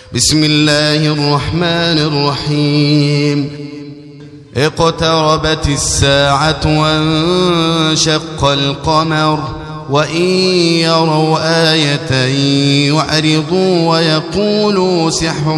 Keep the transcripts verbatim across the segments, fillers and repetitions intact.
بسم الله الرحمن الرحيم. اقتربت الساعة وانشق القمر وإن يروا آية يعرضوا ويقولوا سحر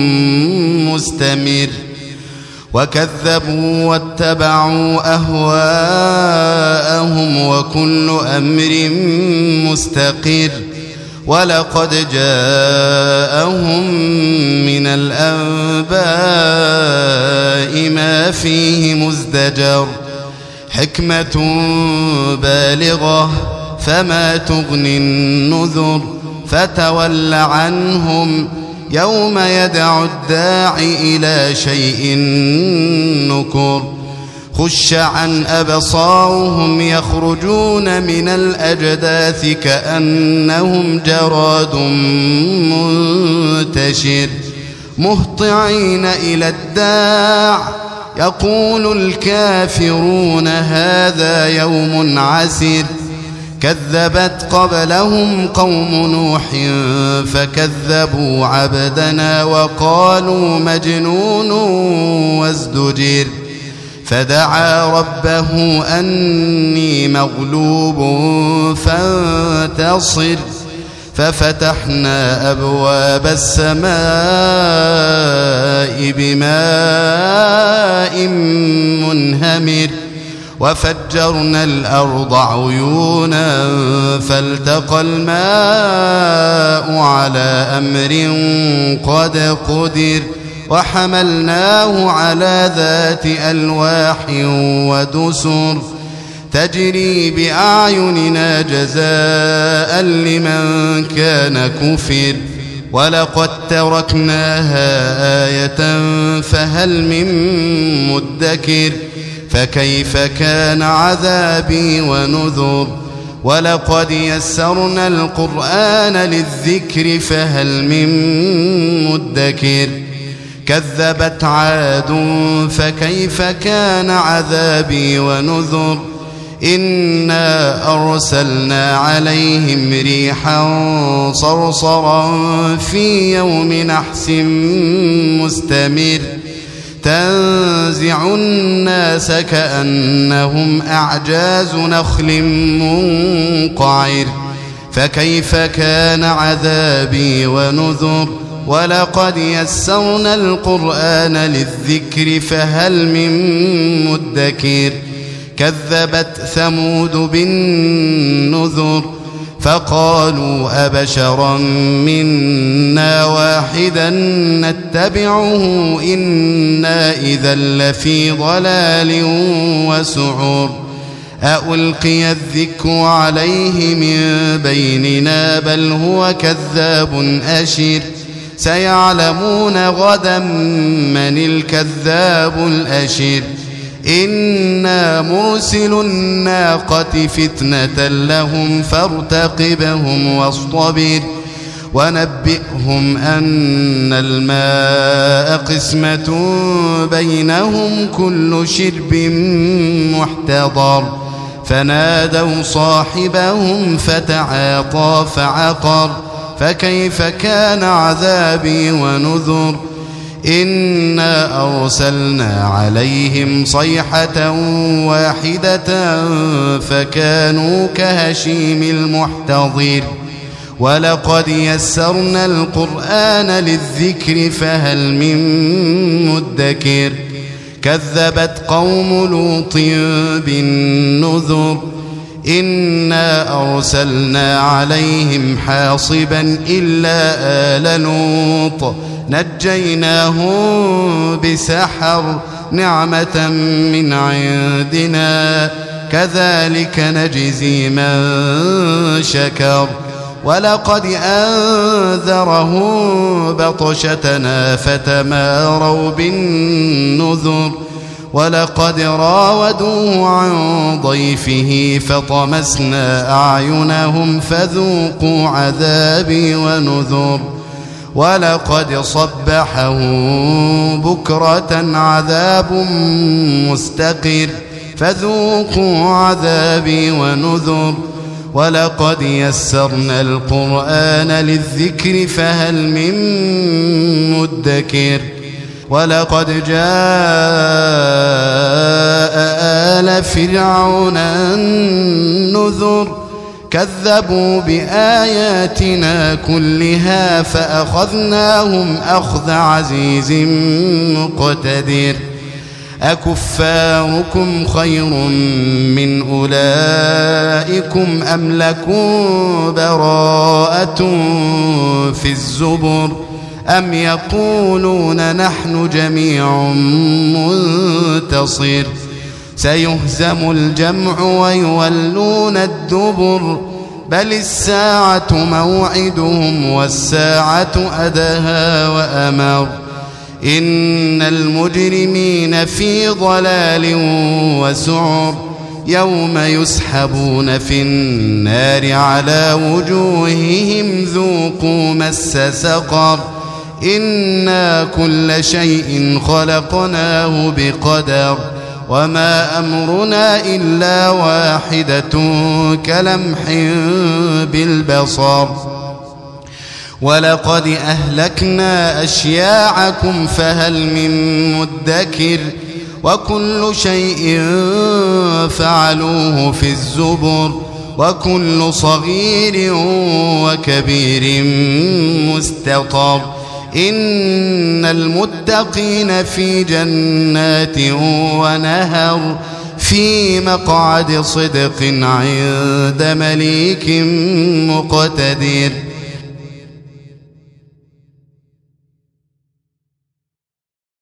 مستمر وكذبوا واتبعوا أهواءهم وكل أمر مستقر ولقد جاءهم من الأنباء ما فيه مزدجر حكمة بالغة فما تغني النذر فتول عنهم يوم يدعو الداعي إلى شيء نكر خش عن أبصارهم يخرجون من الأجداث كأنهم جراد منتشر مهطعين إلى الداع يقول الكافرون هذا يوم عسر كذبت قبلهم قوم نوح فكذبوا عبدنا وقالوا مجنون وازدجر فدعا ربه أني مغلوب فانتصر ففتحنا أبواب السماء بماء منهمر وفجرنا الأرض عيونا فالتقى الماء على أمر قد قدر وحملناه على ذات ألواح ودسر تجري بأعيننا جزاء لمن كان كفر ولقد تركناها آية فهل من مدكر فكيف كان عذابي ونذر ولقد يسرنا القرآن للذكر فهل من مدكر كذبت عاد فكيف كان عذابي ونذر إنا أرسلنا عليهم ريحا صرصرا في يوم نحس مستمر تنزع الناس كأنهم أعجاز نخل منقعر فكيف كان عذابي ونذر ولقد يسرنا القرآن للذكر فهل من مدكر كذبت ثمود بالنذر فقالوا أبشرا منا واحدا نتبعه إنا إذا لفي ضلال وسعر ألقي الذكر عليه من بيننا بل هو كذاب أشر سيعلمون غدا من الكذاب الأشر إنا مرسل الناقة فتنة لهم فارتقبهم واصطبر ونبئهم أن الماء قسمة بينهم كل شرب محتضر فنادوا صاحبهم فتعاطى فعقر فكيف كان عذابي ونذر إنا أرسلنا عليهم صيحة واحدة فكانوا كهشيم المحتضر ولقد يسرنا القرآن للذكر فهل من مدكر كذبت قوم لوط بالنذر إنا أرسلنا عليهم حاصبا إلا آل لوط نجيناهم بسحر نعمة من عندنا كذلك نجزي من شكر ولقد أنذرهم بطشتنا فتماروا بالنذر ولقد راودوه عن ضيفه فطمسنا أعينهم فذوقوا عذابي ونذر ولقد صبحهم بكرة عذاب مستقر فذوقوا عذابي ونذر ولقد يسرنا القرآن للذكر فهل من مدكر ولقد جاء آل فرعون النذر كذبوا بآياتنا كلها فأخذناهم أخذ عزيز مقتدر أكفاركم خير من أولئكم أم لكم براءة في الزبر أم يقولون نحن جميع منتصر سيهزم الجمع ويولون الدبر بل الساعة موعدهم والساعة أدهى وأمر إن المجرمين في ضلال وسعر يوم يسحبون في النار على وجوههم ذوقوا مس سقر إنا كل شيء خلقناه بقدر وما أمرنا إلا واحدة كلمح بالبصر ولقد أهلكنا أشياعكم فهل من مدكر وكل شيء فعلوه في الزبر وكل صغير وكبير مستطر إن المتقين في جنات ونهر في مقعد صدق عند مليك مقتدر